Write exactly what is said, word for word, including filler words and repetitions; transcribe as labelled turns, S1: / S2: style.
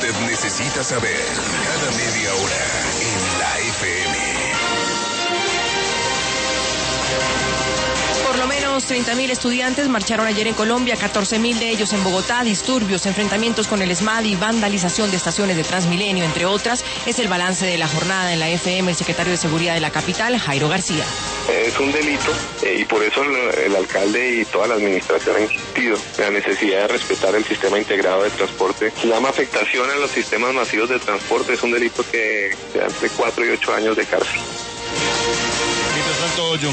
S1: usted necesita saber cada media hora en la F M.
S2: Por lo menos treinta mil estudiantes marcharon ayer en Colombia, catorce mil de ellos en Bogotá. Disturbios, enfrentamientos con el ESMAD y vandalización de estaciones de Transmilenio, entre otras. Es el balance de la jornada en la F M. El secretario de Seguridad de la capital, Jairo García.
S3: Es un delito eh, y por eso el, el alcalde y toda la administración han insistido en la necesidad de respetar el sistema integrado de transporte. Se llama afectación a los sistemas masivos de transporte. Es un delito que se da entre cuatro y ocho años de cárcel.
S4: Mientras tanto, John